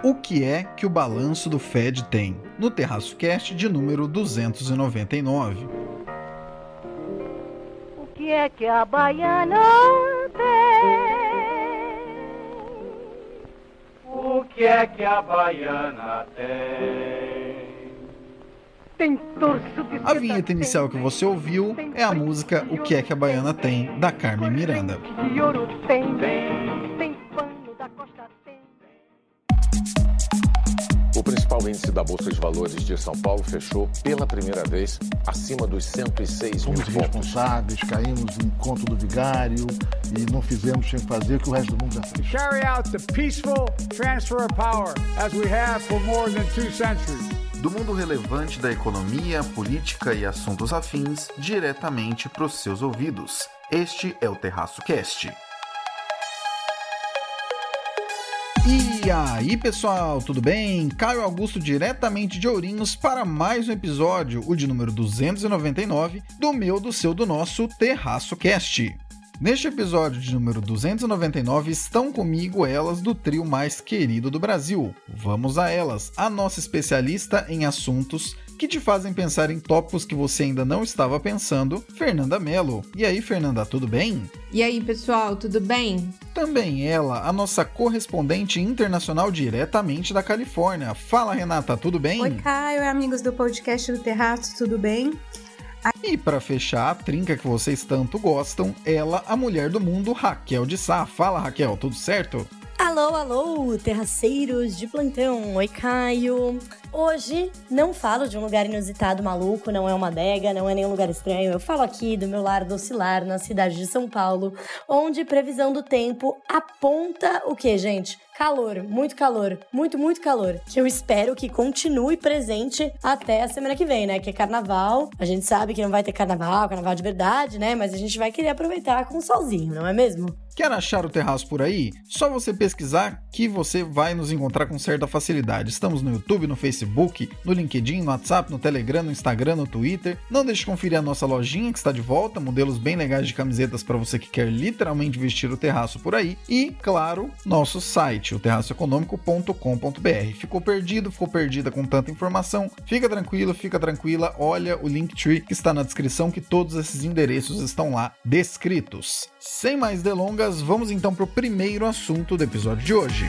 O que é que o balanço do Fed tem? No Terraço Cast de número 299. O que é que a baiana tem? O que é que a baiana tem? Tem torso de A vinheta inicial que você ouviu é a música O que é que a baiana tem, da Carmen Miranda. de ouro tem pano da costa tem. O principal índice da Bolsa de Valores de São Paulo fechou pela primeira vez acima dos 106 mil Somos pontos. responsáveis, caímos em conto do vigário e não fizemos sem fazer o que o resto do mundo já fez. Carry out the peaceful transfer of power as we have for more than 2 centuries. Do mundo relevante da economia, política e assuntos afins, diretamente para os seus ouvidos. Este é o Terraço Cast. E aí pessoal, tudo bem? Caio Augusto diretamente de Ourinhos para mais um episódio, o de número 299, do meu, do seu, do nosso Terraço Cast. Neste episódio de número 299 estão comigo elas do trio mais querido do Brasil. Vamos a elas, a nossa especialista em assuntos que te fazem pensar em tópicos que você ainda não estava pensando, Fernanda Mello. E aí, Fernanda, tudo bem? E aí, pessoal, tudo bem? Também ela, a nossa correspondente internacional diretamente da Califórnia. Fala, Renata, tudo bem? Oi, Caio, amigos do podcast do Terraço, tudo bem? E para fechar a trinca que vocês tanto gostam, ela, a mulher do mundo, Raquel de Sá. Fala, Raquel, tudo certo? Alô, terraceiros de plantão. Oi, Caio. Hoje não falo de um lugar inusitado, maluco, não é uma adega, não é nenhum lugar estranho. Eu falo aqui do meu lar docilar, na cidade de São Paulo, onde previsão do tempo aponta o quê, gente? Calor, muito calor, que eu espero que continue presente até a semana que vem, né, que é carnaval. A gente sabe que não vai ter carnaval de verdade, né, mas a gente vai querer aproveitar com o solzinho, não é mesmo? Quer achar o Terraço por aí? Só você pesquisar que você vai nos encontrar com certa facilidade. Estamos no YouTube, no Facebook, no LinkedIn, no WhatsApp, no Telegram, no Instagram, no Twitter. Não deixe de conferir a nossa lojinha que está de volta, modelos bem legais de camisetas para você que quer literalmente vestir o terraço por aí. E, claro, nosso site, o terraçoeconômico.com.br. Ficou perdida com tanta informação? Fica tranquilo, fica tranquila, olha o Linktree que está na descrição, que todos esses endereços estão lá descritos. Sem mais delongas, vamos então para o primeiro assunto do episódio de hoje.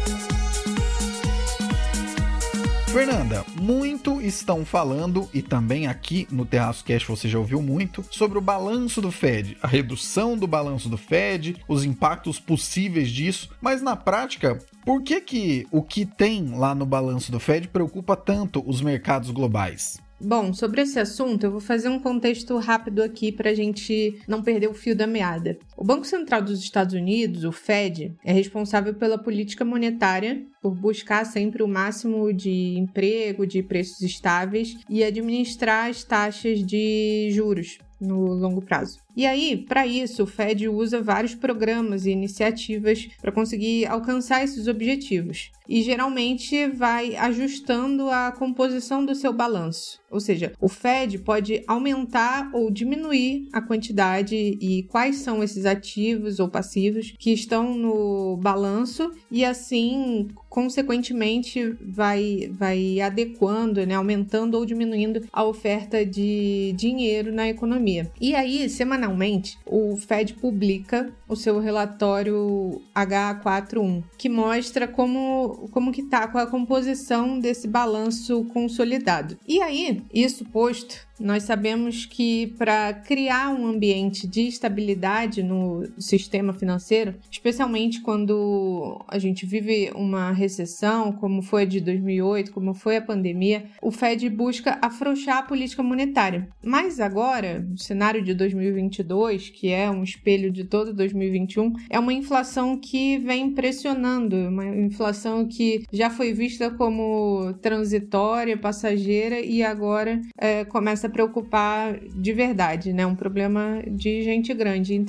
Fernanda, muito estão falando, e também aqui no Terraço Cast você já ouviu muito, sobre o balanço do Fed, a redução do balanço do Fed, os impactos possíveis disso, mas na prática, por que o que tem lá no balanço do Fed preocupa tanto os mercados globais? Bom, sobre esse assunto, eu vou fazer um contexto rápido aqui para a gente não perder o fio da meada. O Banco Central dos Estados Unidos, o Fed, é responsável pela política monetária, por buscar sempre o máximo de emprego, de preços estáveis e administrar as taxas de juros no longo prazo. E aí, para isso, o Fed usa vários programas e iniciativas para conseguir alcançar esses objetivos. E geralmente vai ajustando a composição do seu balanço. Ou seja, o Fed pode aumentar ou diminuir a quantidade e quais são esses ativos ou passivos que estão no balanço e assim, consequentemente, vai adequando, né, aumentando ou diminuindo a oferta de dinheiro na economia. E aí, semanalmente, o Fed publica o seu relatório H4.1, que mostra como que tá, qual é a composição desse balanço consolidado. E aí, isso posto, nós sabemos que para criar um ambiente de estabilidade no sistema financeiro, especialmente quando a gente vive uma recessão, como foi a de 2008, como foi a pandemia, o Fed busca afrouxar a política monetária. Mas agora, no cenário de 2022, que é um espelho de todo 2021, é uma inflação que vem pressionando, uma inflação que já foi vista como transitória, passageira e agora começa a preocupar de verdade, né? Um problema de gente grande. Então,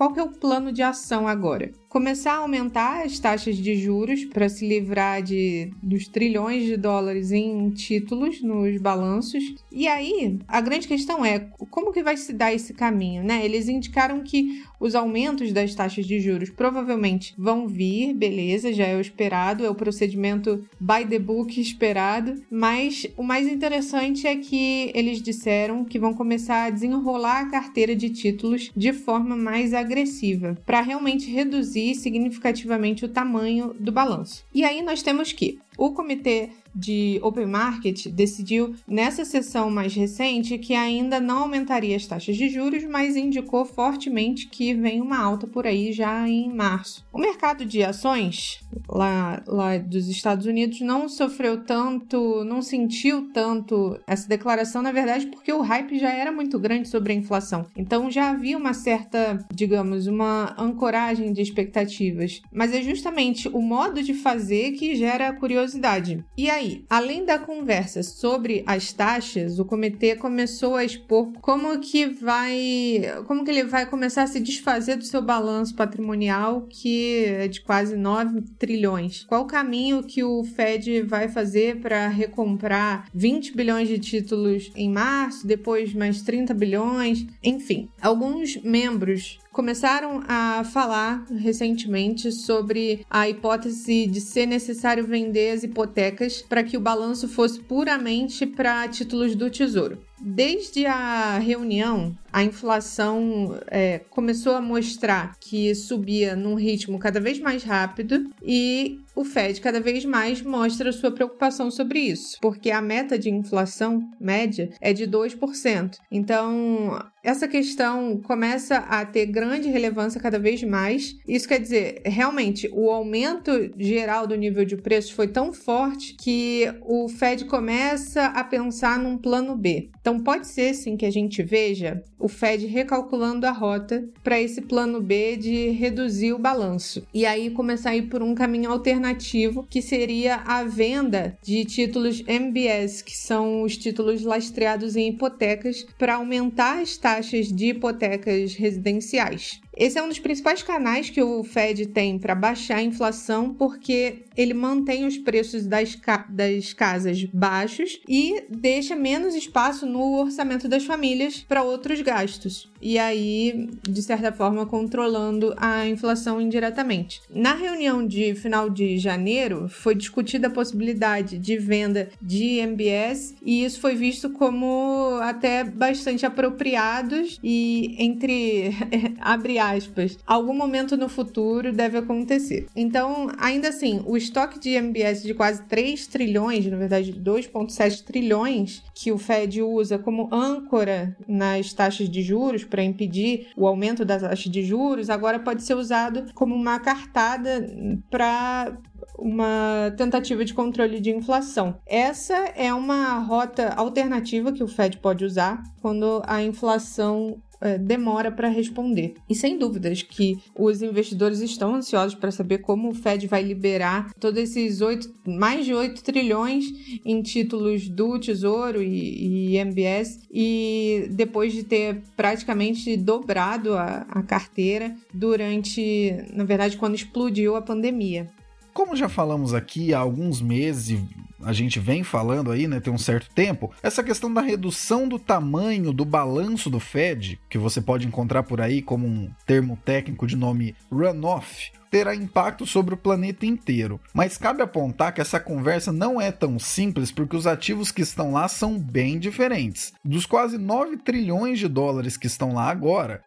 qual que é o plano de ação agora? Começar a aumentar as taxas de juros para se livrar dos trilhões de dólares em títulos nos balanços. E aí, a grande questão é como que vai se dar esse caminho, né? Eles indicaram que os aumentos das taxas de juros provavelmente vão vir, beleza, já é o esperado, é o procedimento by the book esperado, mas o mais interessante é que eles disseram que vão começar a desenrolar a carteira de títulos de forma mais agressiva, para realmente reduzir significativamente o tamanho do balanço. E aí nós temos que o Comitê de Open Market decidiu, nessa sessão mais recente, que ainda não aumentaria as taxas de juros, mas indicou fortemente que vem uma alta por aí já em março. O mercado de ações lá dos Estados Unidos não sofreu tanto, não sentiu tanto essa declaração, na verdade, porque o hype já era muito grande sobre a inflação. Então já havia uma certa, digamos, uma ancoragem de expectativas. Mas é justamente o modo de fazer que gera curiosidade. E aí, além da conversa sobre as taxas, o comitê começou a expor como que ele vai começar a se desfazer do seu balanço patrimonial, que é de quase 9 trilhões. Qual o caminho que o Fed vai fazer para recomprar 20 bilhões de títulos em março, depois mais 30 bilhões, enfim. Alguns membros começaram a falar recentemente sobre a hipótese de ser necessário vender as hipotecas para que o balanço fosse puramente para títulos do Tesouro. Desde a reunião, a inflação começou a mostrar que subia num ritmo cada vez mais rápido e o Fed cada vez mais mostra sua preocupação sobre isso, porque a meta de inflação média é de 2%. Então, essa questão começa a ter grande relevância cada vez mais. Isso quer dizer, realmente, o aumento geral do nível de preços foi tão forte que o Fed começa a pensar num plano B. Então, pode ser, sim, que a gente veja o Fed recalculando a rota para esse plano B de reduzir o balanço. E aí começar a ir por um caminho alternativo, que seria a venda de títulos MBS, que são os títulos lastreados em hipotecas, para aumentar as taxas de hipotecas residenciais. Esse é um dos principais canais que o Fed tem para baixar a inflação, porque ele mantém os preços das casas baixos e deixa menos espaço no orçamento das famílias para outros gastos. E aí, de certa forma, controlando a inflação indiretamente. Na reunião de final de janeiro, foi discutida a possibilidade de venda de MBS e isso foi visto como até bastante apropriados e abre aspas, algum momento no futuro deve acontecer. Então, ainda assim, o estoque de MBS de quase 3 trilhões, na verdade 2,7 trilhões, que o Fed usa como âncora nas taxas de juros para impedir o aumento das taxas de juros, agora pode ser usado como uma cartada para uma tentativa de controle de inflação. Essa é uma rota alternativa que o Fed pode usar quando a inflação demora para responder. E sem dúvidas que os investidores estão ansiosos para saber como o Fed vai liberar todos esses mais de 8 trilhões em títulos do Tesouro e MBS, e depois de ter praticamente dobrado a carteira durante, na verdade, quando explodiu a pandemia. Como já falamos aqui há alguns meses, a gente vem falando aí, né, tem um certo tempo, essa questão da redução do tamanho do balanço do Fed, que você pode encontrar por aí como um termo técnico de nome runoff, terá impacto sobre o planeta inteiro. Mas cabe apontar que essa conversa não é tão simples porque os ativos que estão lá são bem diferentes. Dos quase 9 trilhões de dólares que estão lá agora,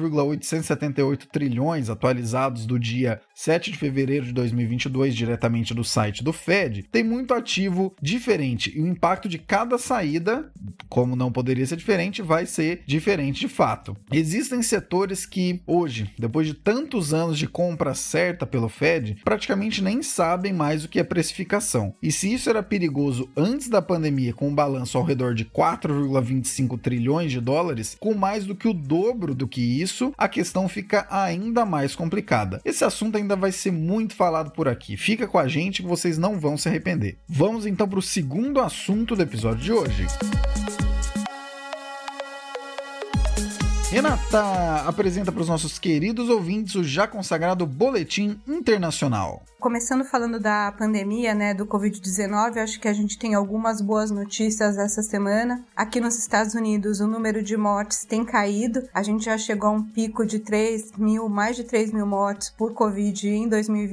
8,878 trilhões atualizados do dia 7 de fevereiro de 2022 diretamente do site do Fed, tem muito ativo diferente e o impacto de cada saída, como não poderia ser diferente, vai ser diferente de fato. Existem setores que hoje, depois de tantos anos de compras certa pelo Fed, praticamente nem sabem mais o que é precificação. E se isso era perigoso antes da pandemia, com um balanço ao redor de 4,25 trilhões de dólares, com mais do que o dobro do que isso, a questão fica ainda mais complicada. Esse assunto ainda vai ser muito falado por aqui. Fica com a gente que vocês não vão se arrepender. Vamos então para o segundo assunto do episódio de hoje. Renata, apresenta para os nossos queridos ouvintes o já consagrado Boletim Internacional. Começando falando da pandemia, né, do Covid-19, acho que a gente tem algumas boas notícias essa semana. Aqui nos Estados Unidos, o número de mortes tem caído. A gente já chegou a um pico de mais de 3 mil mortes por Covid em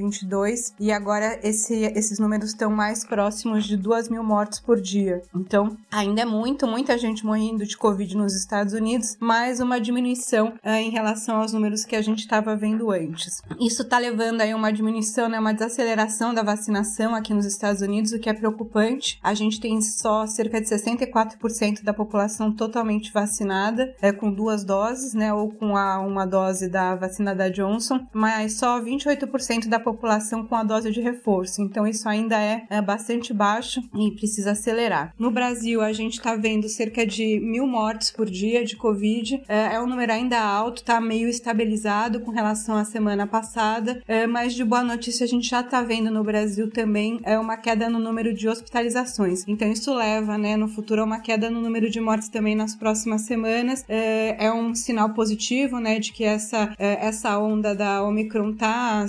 2022. E agora esses números estão mais próximos de 2 mil mortes por dia. Então, ainda é muita gente morrendo de Covid nos Estados Unidos, mas uma diminuição em relação aos números que a gente estava vendo antes. Isso está levando aí uma diminuição, né, uma desaceleração da vacinação aqui nos Estados Unidos, o que é preocupante. A gente tem só cerca de 64% da população totalmente vacinada, com 2 doses, né, ou com uma dose da vacina da Johnson, mas só 28% da população com a dose de reforço. Então isso ainda é bastante baixo e precisa acelerar. No Brasil, a gente está vendo cerca de 1.000 mortes por dia de Covid. É um número ainda alto, está meio estabilizado com relação à semana passada, mas de boa notícia a gente já está vendo no Brasil também uma queda no número de hospitalizações. Então isso leva, né, no futuro a uma queda no número de mortes também nas próximas semanas. É um sinal positivo, né, de que essa onda da Omicron tá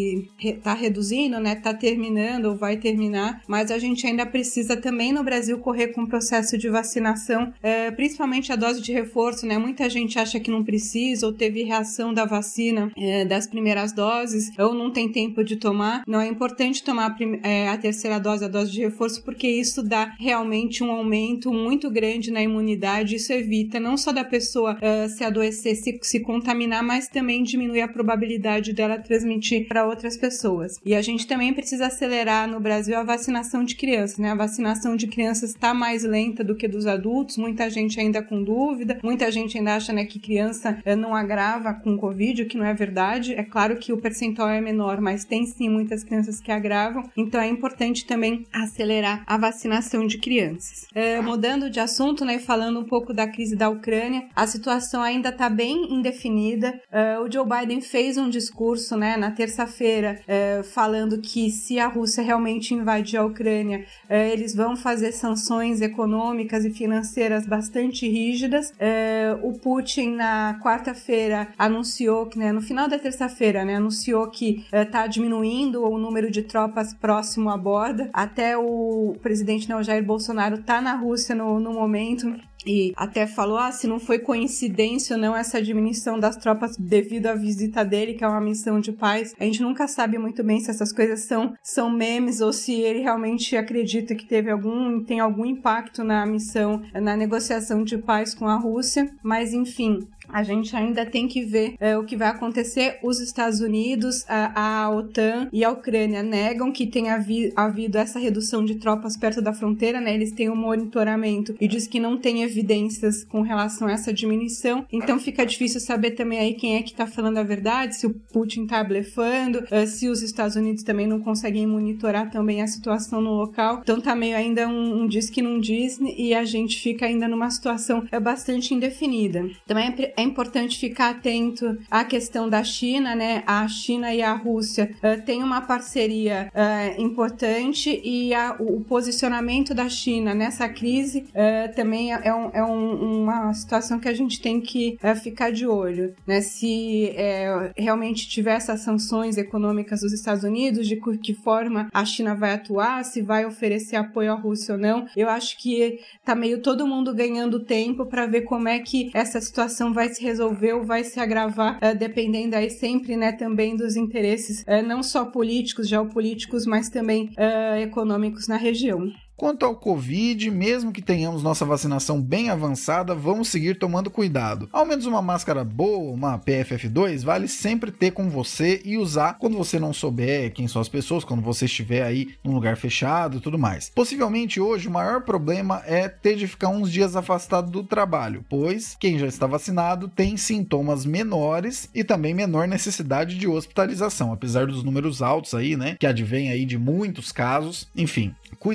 reduzindo, né, tá terminando ou vai terminar, mas a gente ainda precisa também no Brasil correr com o processo de vacinação, principalmente a dose de reforço, né, muita gente acha que não precisa ou teve reação da vacina das primeiras doses ou não tem tempo de tomar. Não, é importante tomar a terceira dose, a dose de reforço, porque isso dá realmente um aumento muito grande na imunidade. Isso evita não só da pessoa se adoecer, se contaminar, mas também diminui a probabilidade dela transmitir para outras pessoas. E a gente também precisa acelerar no Brasil a vacinação de crianças, né? A vacinação de crianças está mais lenta do que dos adultos, muita gente ainda com dúvida, muita gente ainda acha, né, que criança não agrava com Covid, o que não é verdade. É claro que o percentual é menor, mas tem sim muitas crianças que agravam, então é importante também acelerar a vacinação de crianças. Mudando de assunto, né, falando um pouco da crise da Ucrânia, a situação ainda está bem indefinida. O Joe Biden fez um discurso, né, na terça-feira, falando que se a Rússia realmente invadir a Ucrânia, eles vão fazer sanções econômicas e financeiras bastante rígidas. O Putin, na quarta-feira, anunciou que, né, no final da terça-feira, né, anunciou que está diminuindo o número de tropas próximo à borda. Até o presidente, né, o Jair Bolsonaro está na Rússia no momento. E até falou, se não foi coincidência ou não essa diminuição das tropas devido à visita dele, que é uma missão de paz. A gente nunca sabe muito bem se essas coisas são memes ou se ele realmente acredita que tem algum impacto na missão, na negociação de paz com a Rússia. Mas, enfim, a gente ainda tem que ver o que vai acontecer. Os Estados Unidos, a OTAN e a Ucrânia negam que tenha havido essa redução de tropas perto da fronteira, né? Eles têm um monitoramento e diz que não tem evidências com relação a essa diminuição. Então fica difícil saber também aí quem é que tá falando a verdade, se o Putin tá blefando, se os Estados Unidos também não conseguem monitorar também a situação no local. Então tá meio ainda um diz que não diz, e a gente fica ainda numa situação bastante indefinida. Também é importante ficar atento à questão da China, né? A China e a Rússia têm uma parceria importante, e o posicionamento da China nessa crise também é uma situação que a gente tem que ficar de olho, né? Se realmente tiver essas sanções econômicas dos Estados Unidos, de que forma a China vai atuar, se vai oferecer apoio à Rússia ou não. Eu acho que tá meio todo mundo ganhando tempo para ver como é que essa situação vai se resolver ou vai se agravar, dependendo aí sempre, né, também dos interesses, não só políticos, geopolíticos, mas também econômicos na região. Quanto ao Covid, mesmo que tenhamos nossa vacinação bem avançada, vamos seguir tomando cuidado. Ao menos uma máscara boa, uma PFF2, vale sempre ter com você e usar quando você não souber quem são as pessoas, quando você estiver aí num lugar fechado e tudo mais. Possivelmente hoje o maior problema é ter de ficar uns dias afastado do trabalho, pois quem já está vacinado tem sintomas menores e também menor necessidade de hospitalização, apesar dos números altos aí, né, que advém aí de muitos casos. Enfim, cuidado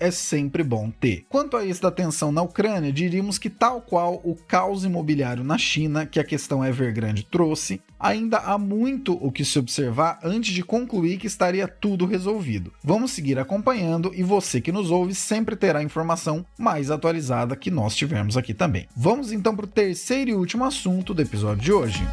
é sempre bom ter. Quanto a isso da tensão na Ucrânia, diríamos que tal qual o caos imobiliário na China, que a questão Evergrande trouxe, ainda há muito o que se observar antes de concluir que estaria tudo resolvido. Vamos seguir acompanhando e você que nos ouve sempre terá a informação mais atualizada que nós tivermos aqui também. Vamos então para o terceiro e último assunto do episódio de hoje.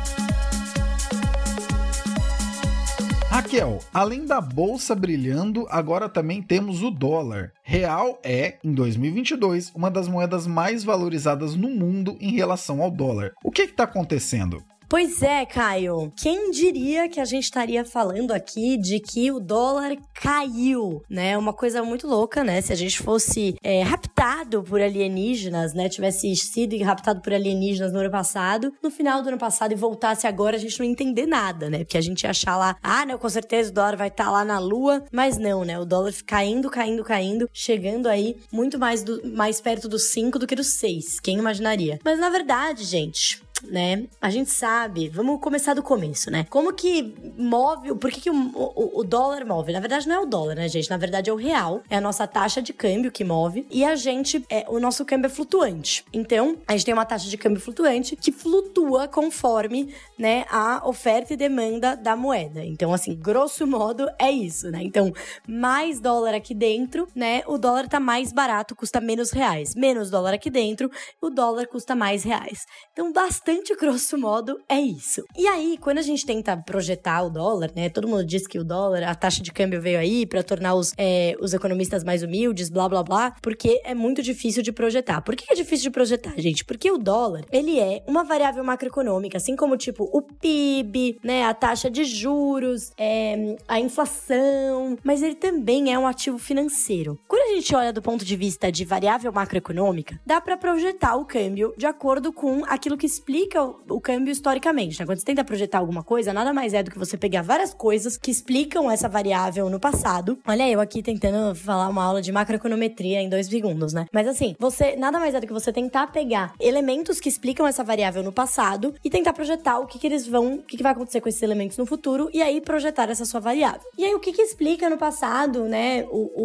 Raquel, além da bolsa brilhando, agora também temos o dólar. Real é, em 2022, uma das moedas mais valorizadas no mundo em relação ao dólar. O que está acontecendo? Pois é, Caio. Quem diria que a gente estaria falando aqui de que o dólar caiu, né? Uma coisa muito louca, né? Se a gente fosse raptado por alienígenas, né? Tivesse sido raptado por alienígenas no ano passado, no final do ano passado e voltasse agora, a gente não ia entender nada, né? Porque a gente ia achar lá, não, com certeza o dólar vai estar lá na lua, mas não, né? O dólar caindo, chegando aí muito mais perto dos 5 do que dos 6. Quem imaginaria? Mas na verdade, gente, né? A gente sabe, vamos começar do começo, né? Como que move, por que o dólar move? Na verdade não é o dólar, né, gente? Na verdade é o real, é a nossa taxa de câmbio que move e o nosso câmbio é flutuante. Então, a gente tem uma taxa de câmbio flutuante que flutua conforme, né, a oferta e demanda da moeda. Então, assim, grosso modo é isso, né? Então, mais dólar aqui dentro, né, o dólar tá mais barato, custa menos reais. Menos dólar aqui dentro, o dólar custa mais reais. Então, bastante grosso modo é isso. E aí, quando a gente tenta projetar o dólar, né, todo mundo diz que o dólar, a taxa de câmbio veio aí pra tornar os economistas mais humildes, blá, blá, blá, porque é muito difícil de projetar. Por que é difícil de projetar, gente? Porque o dólar, ele é uma variável macroeconômica, assim como, tipo, o PIB, né, a taxa de juros, a inflação, mas ele também é um ativo financeiro. Quando a gente olha do ponto de vista de variável macroeconômica, dá pra projetar o câmbio de acordo com aquilo que explica o câmbio historicamente, né? Quando você tenta projetar alguma coisa, nada mais é do que você pegar várias coisas que explicam essa variável no passado. Olha eu aqui tentando falar uma aula de macroeconometria em 2 segundos, né? Mas assim, nada mais é do que você tentar pegar elementos que explicam essa variável no passado e tentar projetar o que vai acontecer com esses elementos no futuro e aí projetar essa sua variável. E aí, o que explica no passado, né,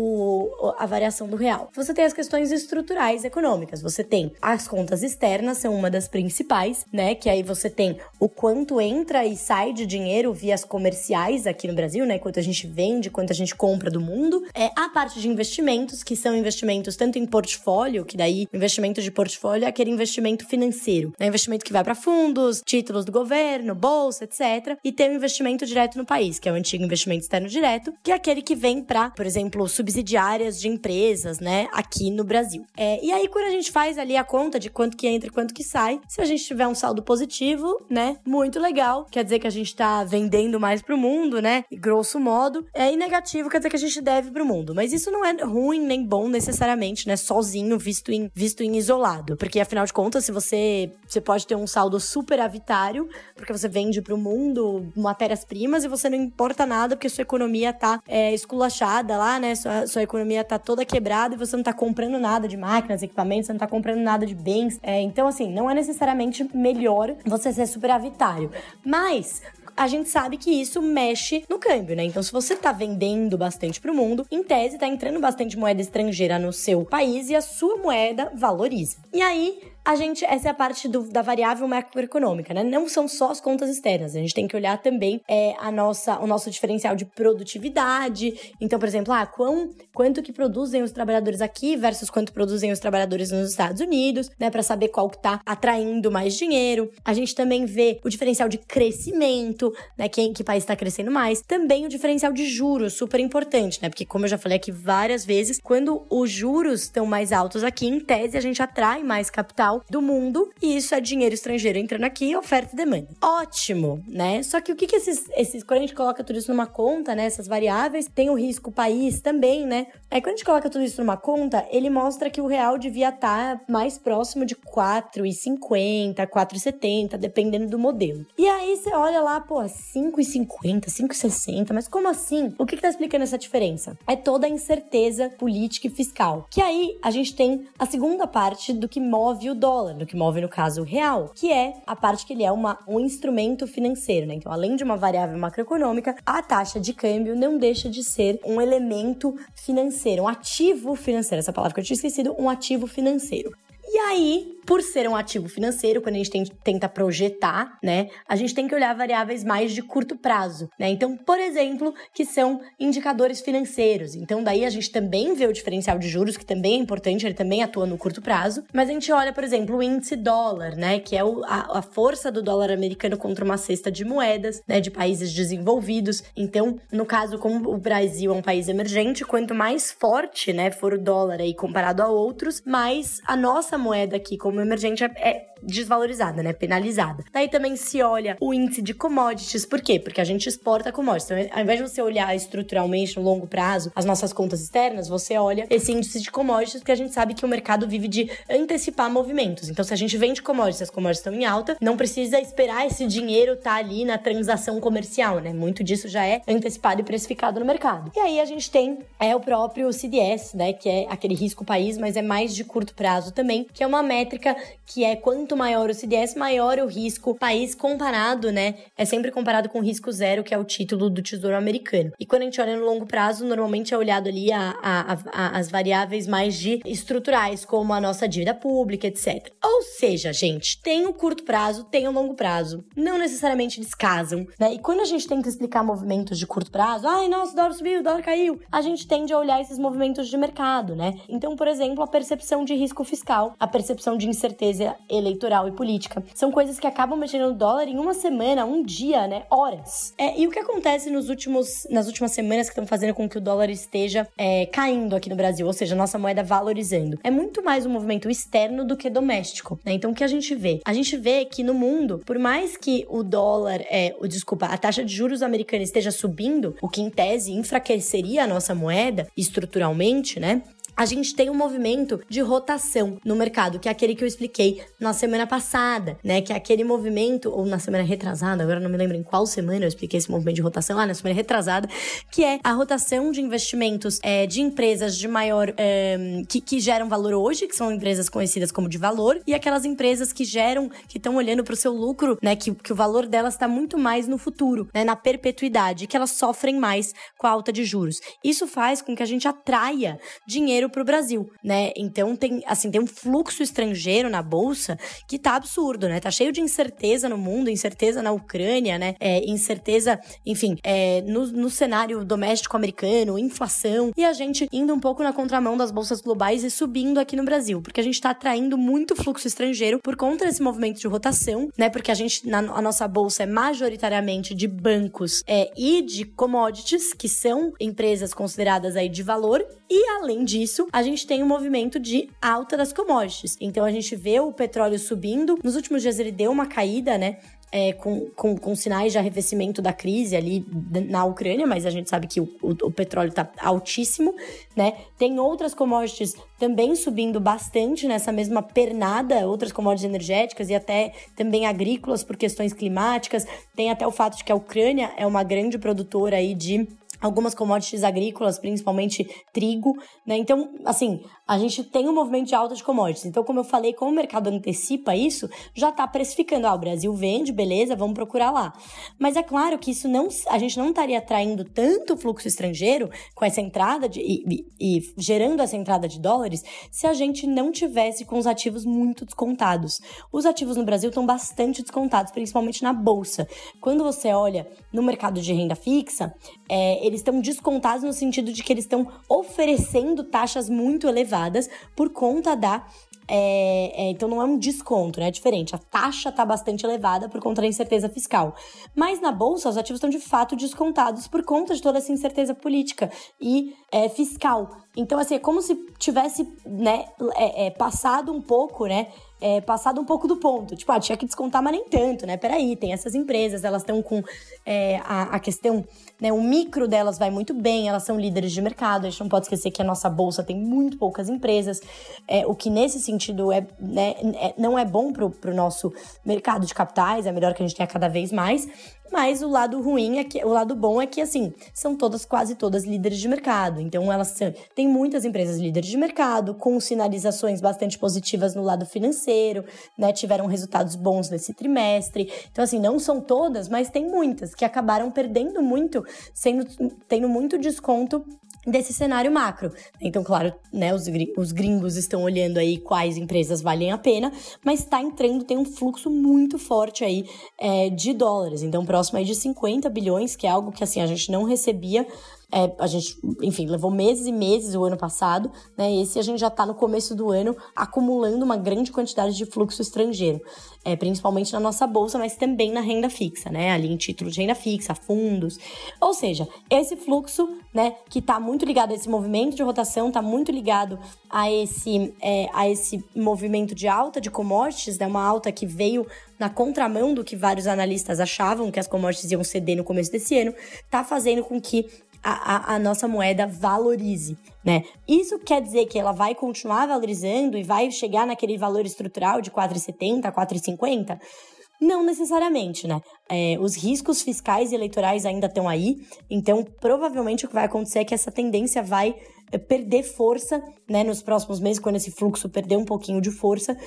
a variação do real? Você tem as questões estruturais econômicas, você tem as contas externas, são uma das principais, né, que aí você tem o quanto entra e sai de dinheiro via as comerciais aqui no Brasil, né, quanto a gente vende, quanto a gente compra do mundo. A parte de investimentos, que são investimentos tanto em portfólio, que daí o investimento de portfólio é aquele investimento financeiro, né, investimento que vai para fundos, títulos do governo, bolsa, etc. E tem o investimento direto no país, que é o antigo investimento externo direto, que é aquele que vem para, por exemplo, subsidiárias de empresas, né, aqui no Brasil. E aí, quando a gente faz ali a conta de quanto que entra e quanto que sai, se a gente tiver um saldo positivo, né, muito legal, quer dizer que a gente tá vendendo mais pro mundo, né, grosso modo, e negativo quer dizer que a gente deve pro mundo. Mas isso não é ruim nem bom necessariamente, né, sozinho, visto em isolado, porque afinal de contas, se você pode ter um saldo superavitário, porque você vende pro mundo matérias-primas e você não importa nada porque sua economia tá esculachada lá, né, sua economia tá toda quebrada e você não tá comprando nada de máquinas, equipamentos, você não tá comprando nada de bens, então assim, não é necessariamente melhor você ser superavitário, mas a gente sabe que isso mexe no câmbio, né? Então, se você tá vendendo bastante pro mundo, em tese tá entrando bastante moeda estrangeira no seu país e a sua moeda valoriza. E aí, essa é a parte da variável macroeconômica, né? Não são só as contas externas, a gente tem que olhar também o nosso diferencial de produtividade. Então, por exemplo, quanto que produzem os trabalhadores aqui versus quanto produzem os trabalhadores nos Estados Unidos, né? Pra saber qual que tá atraindo mais dinheiro. A gente também vê o diferencial de crescimento, né? Que país tá crescendo mais. Também o diferencial de juros, super importante, né? Porque, como eu já falei aqui várias vezes, quando os juros estão mais altos aqui, em tese, a gente atrai mais capital do mundo, e isso é dinheiro estrangeiro entrando aqui, oferta e demanda. Ótimo, né? Só que o que quando a gente coloca tudo isso numa conta, né, essas variáveis, tem o risco país também, né? Aí quando a gente coloca tudo isso numa conta, ele mostra que o real devia estar mais próximo de 4,50, 4,70, dependendo do modelo. E aí você olha lá, 5,50, 5,60, mas como assim? O que tá explicando essa diferença? É toda a incerteza política e fiscal. Que aí a gente tem a segunda parte do que move o dólar, do que move, no caso, o real, que é a parte que ele é um instrumento financeiro, né? Então, além de uma variável macroeconômica, a taxa de câmbio não deixa de ser um elemento financeiro, um ativo financeiro, essa palavra que eu tinha esquecido, um ativo financeiro. E aí, por ser um ativo financeiro, quando a gente tenta projetar, né, a gente tem que olhar variáveis mais de curto prazo, né? Então, por exemplo, que são indicadores financeiros. Então, daí a gente também vê o diferencial de juros, que também é importante, ele também atua no curto prazo. Mas a gente olha, por exemplo, o índice dólar, né, que é a força do dólar americano contra uma cesta de moedas, né, de países desenvolvidos. Então, no caso, como o Brasil é um país emergente, quanto mais forte, né, for o dólar aí comparado a outros, mais a nossa moeda aqui, como emergente, é desvalorizada, né? Penalizada. Daí também se olha o índice de commodities. Por quê? Porque a gente exporta commodities. Então, ao invés de você olhar estruturalmente, no longo prazo, as nossas contas externas, você olha esse índice de commodities, porque a gente sabe que o mercado vive de antecipar movimentos. Então, se a gente vende commodities, as commodities estão em alta, não precisa esperar esse dinheiro estar ali na transação comercial, né? Muito disso já é antecipado e precificado no mercado. E aí a gente tem o próprio CDS, né? Que é aquele risco país, mas é mais de curto prazo também, que é uma métrica que é quanto maior o CDS, maior o risco país comparado, né? É sempre comparado com o risco zero, que é o título do Tesouro Americano. E quando a gente olha no longo prazo, normalmente é olhado ali as variáveis mais estruturais, como a nossa dívida pública, etc. Ou seja, gente, tem o curto prazo, tem o longo prazo. Não necessariamente eles casam, né? E quando a gente tenta explicar movimentos de curto prazo, ai, nossa, o dólar subiu, o dólar caiu, a gente tende a olhar esses movimentos de mercado, né? Então, por exemplo, a percepção de risco fiscal, a percepção de incerteza eleitoral e política. São coisas que acabam mexendo no dólar em uma semana, um dia, né? Horas. E o que acontece nas últimas semanas que estão fazendo com que o dólar esteja caindo aqui no Brasil, ou seja, a nossa moeda valorizando? É muito mais um movimento externo do que doméstico, né? Então, o que a gente vê? A gente vê que no mundo, por mais que o dólar, a taxa de juros americana esteja subindo, o que em tese enfraqueceria a nossa moeda estruturalmente, né? A gente tem um movimento de rotação no mercado, que é aquele que eu expliquei na semana passada, né? Que é aquele movimento, ou na semana retrasada, agora não me lembro em qual semana eu expliquei esse movimento de rotação, na semana retrasada, que é a rotação de investimentos de empresas de maior, que geram valor hoje, que são empresas conhecidas como de valor, e aquelas empresas que estão olhando para o seu lucro, né? Que o valor delas está muito mais no futuro, né? Na perpetuidade, que elas sofrem mais com a alta de juros. Isso faz com que a gente atraia dinheiro para o Brasil, né? Então tem um fluxo estrangeiro na bolsa que tá absurdo, né? Tá cheio de incerteza no mundo, incerteza na Ucrânia, né? Incerteza, enfim, no cenário doméstico americano, inflação, e a gente indo um pouco na contramão das bolsas globais e subindo aqui no Brasil, porque a gente tá atraindo muito fluxo estrangeiro por conta desse movimento de rotação, né? Porque a nossa bolsa é majoritariamente de bancos e de commodities, que são empresas consideradas aí de valor, e além disso, a gente tem um movimento de alta das commodities. Então, a gente vê o petróleo subindo. Nos últimos dias, ele deu uma caída, né? Com sinais de arrefecimento da crise ali na Ucrânia, mas a gente sabe que o petróleo tá altíssimo, né? Tem outras commodities também subindo bastante nessa mesma pernada, outras commodities energéticas e até também agrícolas por questões climáticas. Tem até o fato de que a Ucrânia é uma grande produtora aí de algumas commodities agrícolas, principalmente trigo, né? Então, assim, a gente tem um movimento de alta de commodities. Então, como eu falei, como o mercado antecipa isso, já tá precificando. O Brasil vende, beleza, vamos procurar lá. Mas é claro que a gente não estaria atraindo tanto fluxo estrangeiro com essa entrada e gerando essa entrada de dólares se a gente não tivesse com os ativos muito descontados. Os ativos no Brasil estão bastante descontados, principalmente na bolsa. Quando você olha no mercado de renda fixa, eles estão descontados no sentido de que eles estão oferecendo taxas muito elevadas por conta então não é um desconto, né? É diferente. A taxa está bastante elevada por conta da incerteza fiscal. Mas na bolsa, os ativos estão de fato descontados por conta de toda essa incerteza política e fiscal. Então, assim, é como se tivesse, né, passado um pouco, né? Passado um pouco do ponto. Tipo, tinha que descontar, mas nem tanto, né? Peraí, tem essas empresas, elas estão com a questão, né? O micro delas vai muito bem, elas são líderes de mercado. A gente não pode esquecer que a nossa bolsa tem muito poucas empresas, o que nesse sentido não é bom pro nosso mercado de capitais, é melhor que a gente tenha cada vez mais. mas o lado ruim o lado bom é que, assim, são quase todas líderes de mercado. Então, tem muitas empresas líderes de mercado, com sinalizações bastante positivas no lado financeiro, né? Tiveram resultados bons nesse trimestre. Então, assim, não são todas, mas tem muitas que acabaram perdendo muito, tendo muito desconto desse cenário macro. Então, claro, né, os gringos estão olhando aí quais empresas valem a pena, mas tem um fluxo muito forte aí de dólares. Então, próximo aí de 50 bilhões, que é algo que, assim, a gente não recebia. A gente, enfim, levou meses e meses o ano passado, né? Esse a gente já tá no começo do ano acumulando uma grande quantidade de fluxo estrangeiro, principalmente na nossa bolsa, mas também na renda fixa, né? Ali em títulos de renda fixa, fundos. Ou seja, esse fluxo, né, que tá muito ligado a esse movimento de rotação, tá muito ligado a esse movimento de alta de commodities, né? Uma alta que veio na contramão do que vários analistas achavam que as commodities iam ceder no começo desse ano, tá fazendo com que a nossa moeda valorize, né? Isso quer dizer que ela vai continuar valorizando e vai chegar naquele valor estrutural de 4,70, 4,50? Não necessariamente, né? Os riscos fiscais e eleitorais ainda estão aí, então provavelmente o que vai acontecer é que essa tendência vai perder força, né, nos próximos meses, quando esse fluxo perder um pouquinho de força,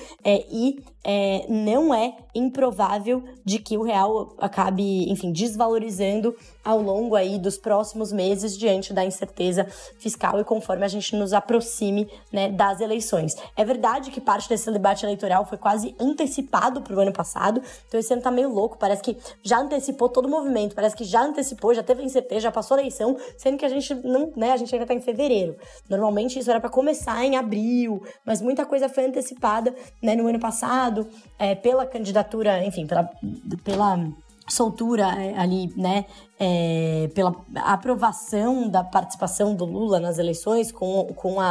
não é improvável de que o real acabe, enfim, desvalorizando ao longo aí dos próximos meses diante da incerteza fiscal e conforme a gente nos aproxime, né, das eleições. É verdade que parte desse debate eleitoral foi quase antecipado para o ano passado, então esse ano tá meio louco, parece que já antecipou todo o movimento, parece que já antecipou, já teve incerteza, já passou a eleição, sendo que a gente não, né, a gente ainda tá em fevereiro. Normalmente isso era para começar em abril, mas muita coisa foi antecipada, né, no ano passado, pela candidatura, enfim, pela soltura ali, né, pela aprovação da participação do Lula nas eleições com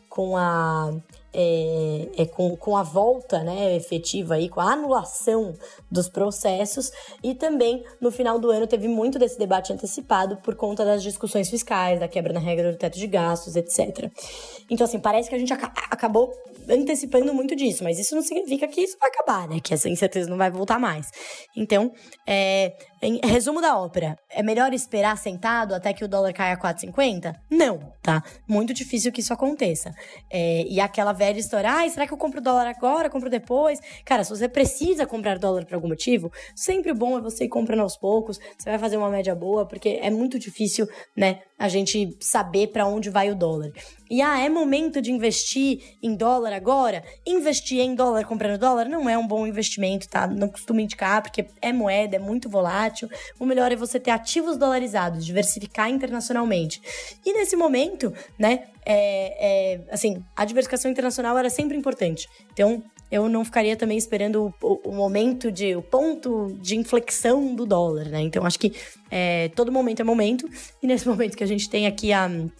a volta, né, efetiva aí, com a anulação dos processos, e também no final do ano teve muito desse debate antecipado por conta das discussões fiscais, da quebra na regra do teto de gastos, etc. Então, assim, parece que a gente acabou antecipando muito disso, mas isso não significa que isso vai acabar, né, que essa incerteza não vai voltar mais. Então, em resumo da ópera, é melhor esperar sentado até que o dólar caia a 4,50? Não, tá? Muito difícil que isso aconteça. E aquela velha história, será que eu compro dólar agora, compro depois? Cara, se você precisa comprar dólar por algum motivo, sempre o bom é você ir comprando aos poucos, você vai fazer uma média boa, porque é muito difícil, né, a gente saber para onde vai o dólar. E é momento de investir em dólar agora? Investir em dólar comprando dólar não é um bom investimento, tá? Não costumo indicar, porque é moeda, é muito volátil. O melhor é você ter ativos dolarizados, diversificar internacionalmente. E nesse momento, né, assim, a diversificação internacional era sempre importante. Então, eu não ficaria também esperando o ponto de inflexão do dólar, né? Então, acho que todo momento é momento, e nesse momento que a gente tem aqui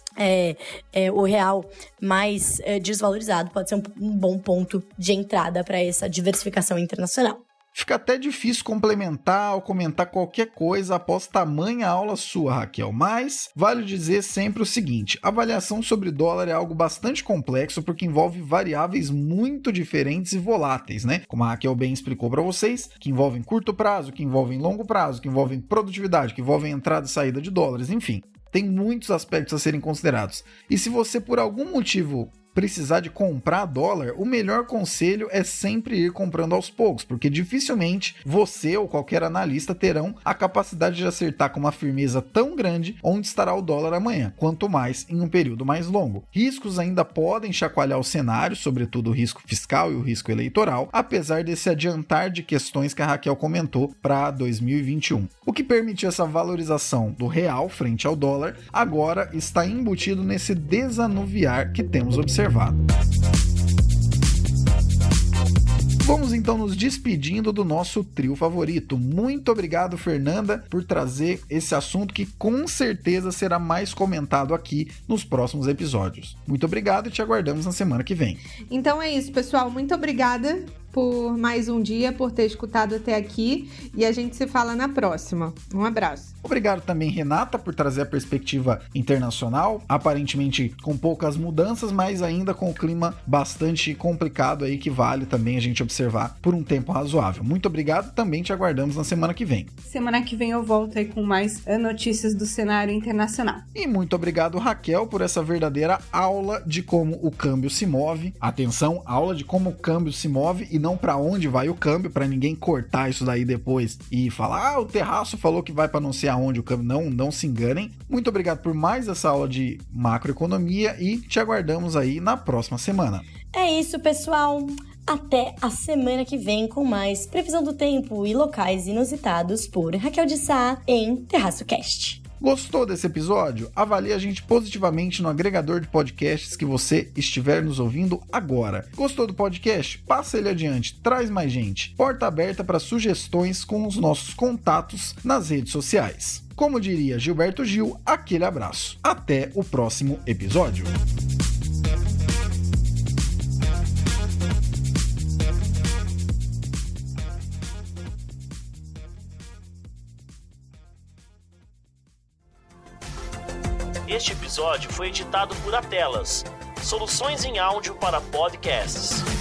o real mais desvalorizado, pode ser um bom ponto de entrada para essa diversificação internacional. Fica até difícil complementar ou comentar qualquer coisa após tamanha aula sua, Raquel, mas vale dizer sempre o seguinte: a avaliação sobre dólar é algo bastante complexo porque envolve variáveis muito diferentes e voláteis, né? Como a Raquel bem explicou para vocês, que envolvem curto prazo, que envolvem longo prazo, que envolvem produtividade, que envolvem entrada e saída de dólares, enfim. Tem muitos aspectos a serem considerados. E se você, por algum motivo, precisar de comprar dólar, o melhor conselho é sempre ir comprando aos poucos, porque dificilmente você ou qualquer analista terão a capacidade de acertar com uma firmeza tão grande onde estará o dólar amanhã, quanto mais em um período mais longo. Riscos ainda podem chacoalhar o cenário, sobretudo o risco fiscal e o risco eleitoral, apesar desse adiantar de questões que a Raquel comentou para 2021. O que permitiu essa valorização do real frente ao dólar agora está embutido nesse desanuviar que temos observado. Vamos então nos despedindo do nosso trio favorito. Muito obrigado, Fernanda, por trazer esse assunto que com certeza será mais comentado aqui nos próximos episódios. Muito obrigado e te aguardamos na semana que vem. Então é isso, pessoal. Muito obrigada por mais um dia, por ter escutado até aqui, e a gente se fala na próxima. Um abraço. Obrigado também, Renata, por trazer a perspectiva internacional, aparentemente com poucas mudanças, mas ainda com o clima bastante complicado aí, que vale também a gente observar por um tempo razoável. Muito obrigado, também te aguardamos na semana que vem. Semana que vem eu volto aí com mais notícias do cenário internacional. E muito obrigado, Raquel, por essa verdadeira aula de como o câmbio se move. Atenção, aula de como o câmbio se move e não para onde vai o câmbio, para ninguém cortar isso daí depois e falar, o Terraço falou que vai para não sei aonde o câmbio. Não se enganem. Muito obrigado por mais essa aula de macroeconomia e te aguardamos aí na próxima semana. É isso, pessoal. Até a semana que vem com mais previsão do tempo e locais inusitados por Raquel de Sá em Terraço Cast. Gostou desse episódio? Avalie a gente positivamente no agregador de podcasts que você estiver nos ouvindo agora. Gostou do podcast? Passa ele adiante, traz mais gente. Porta aberta para sugestões com os nossos contatos nas redes sociais. Como diria Gilberto Gil, aquele abraço. Até o próximo episódio. Este episódio foi editado por Atelas, soluções em áudio para podcasts.